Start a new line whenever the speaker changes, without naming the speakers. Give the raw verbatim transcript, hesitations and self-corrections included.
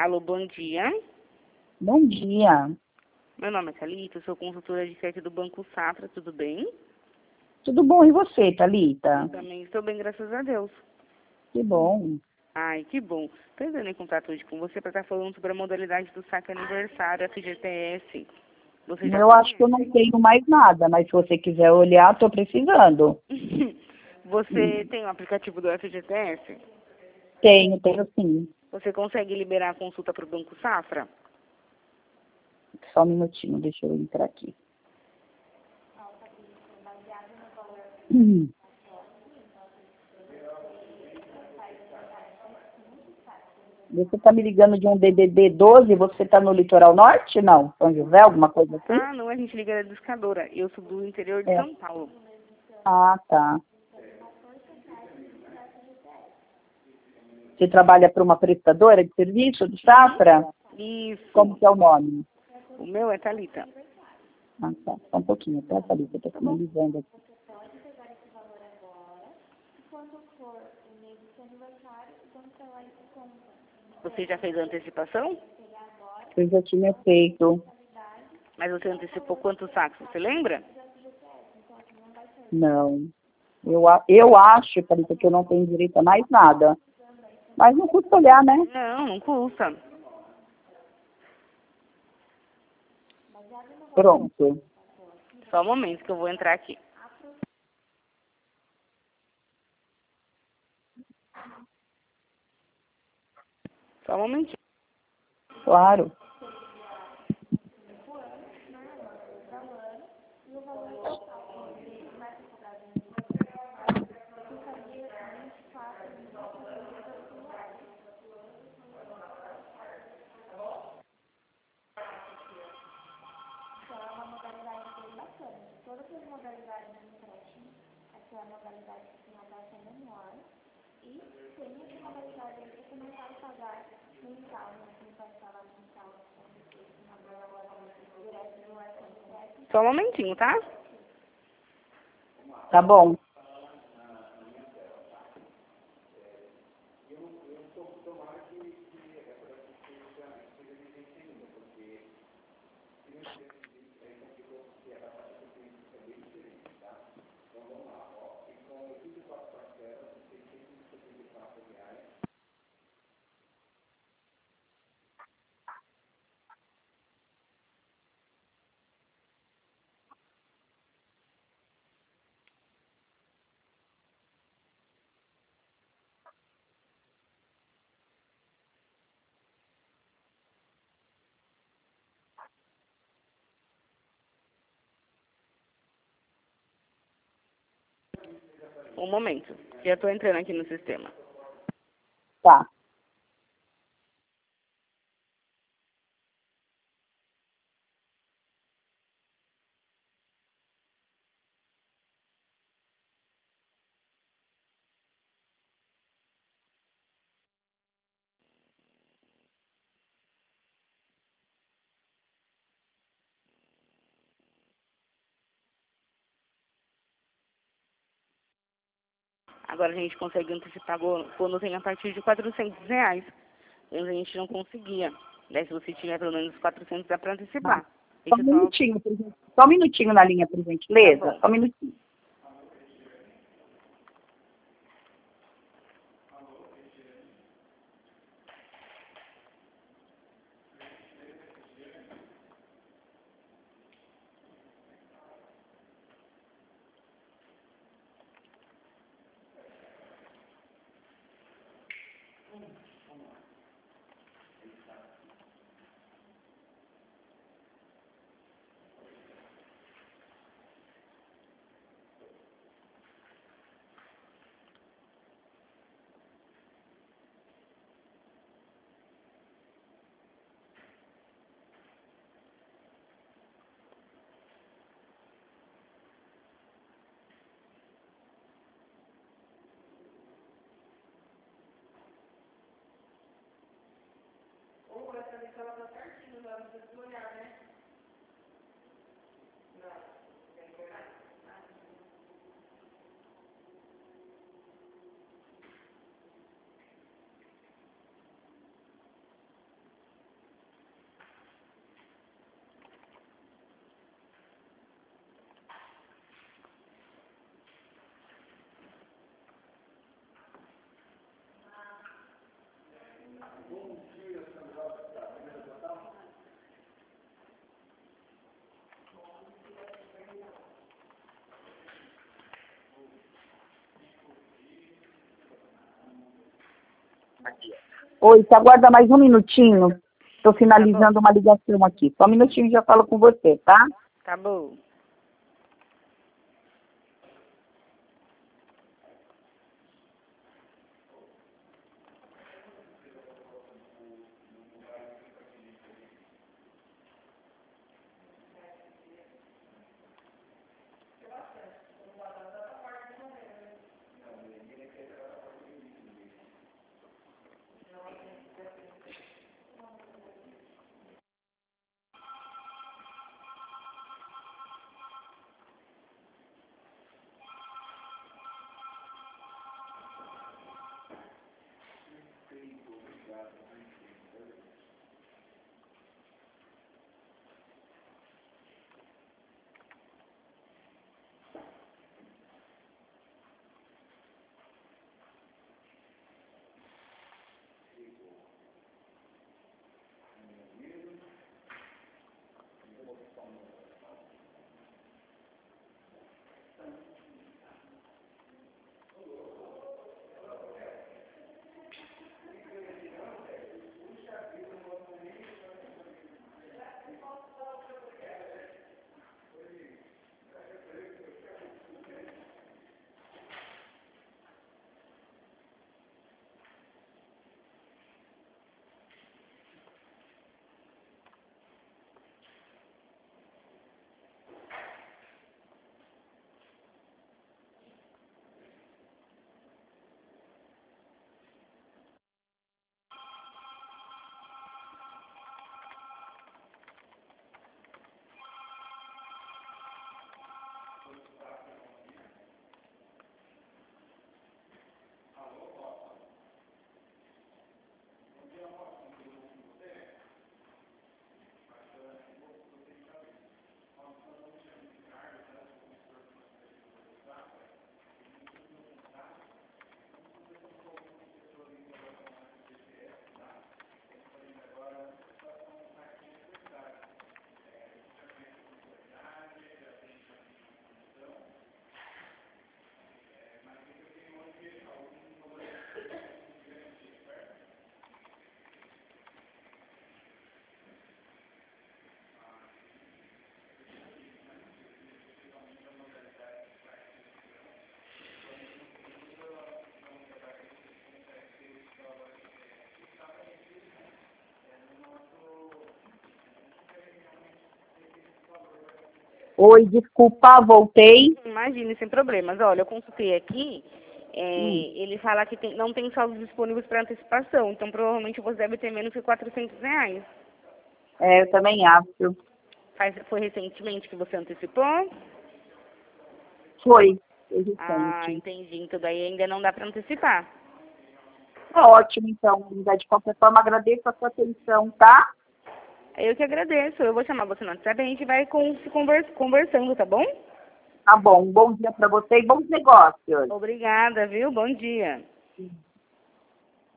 Alô, bom dia.
Bom dia.
Meu nome é Thalita, eu sou consultora de crédito do Banco Safra, tudo bem?
Tudo bom? E você, Thalita?
Eu também estou bem, graças a Deus.
Que bom.
Ai, que bom. Estou entrando em contato hoje com você para estar falando sobre a modalidade do saque aniversário F G T S. Você já
Eu acho que eu não
conhece?
tenho mais nada, mas se você quiser olhar, estou precisando.
Você tem o aplicativo do F G T S?
Tenho, tenho sim.
Você consegue liberar a consulta para o Banco Safra?
Só um minutinho, deixa eu entrar aqui. Hum. Você está me ligando de um D D D doze? Você está no litoral norte? Não? São José, alguma coisa assim?
Ah, não, a gente liga da discadora. Eu sou do interior de
É.
São Paulo.
Ah, tá. Você trabalha para uma prestadora de serviço de Safra?
Isso.
Como que é o nome?
O meu é Thalita.
Ah, tá. Só um pouquinho, tá, Thalita? Estou finalizando aqui.
Você já fez a antecipação?
Eu já tinha feito.
Mas você antecipou quantos sacos? Você lembra?
Não. Eu, a- eu acho, Thalita, que eu não tenho direito a mais nada. Mas não custa olhar, né?
Não, não custa.
Pronto.
Só um momento que eu vou entrar aqui. Só um momentinho.
Claro.
Só um momentinho, tá?
Tá bom.
Um momento. Já estou entrando aqui no sistema.
Tá.
Agora a gente consegue antecipar bo- quando tem a partir de quatrocentos reais. Antes a gente não conseguia. Daí se você tiver pelo menos quatrocentos, dá para
Tá.
antecipar.
Só um
Deixa eu só...
minutinho, por gen- só um minutinho na linha, por
Tá
gentileza.
bom.
Só um minutinho. Oi, você aguarda mais um minutinho? Estou
Tá
finalizando uma ligação aqui. Só um minutinho e já falo com você, tá?
Tá bom.
Oi, desculpa, voltei.
Imagine, sem problemas. Olha, eu consultei aqui, é,
Hum.
ele fala que tem, não tem saldos disponíveis para antecipação, então provavelmente você deve ter menos que quatrocentos reais.
É, eu também acho.
Faz, foi recentemente que você antecipou?
Foi, foi
Ah,
recente.
entendi. Então daí ainda não dá para antecipar.
Tá ótimo, então, Linda. De qualquer forma, agradeço a sua atenção, tá?
Eu que agradeço. Eu vou chamar você no WhatsApp e a gente vai com, se convers, conversando, tá bom?
Tá bom. Bom dia para você e bons negócios.
Obrigada, viu? Bom dia.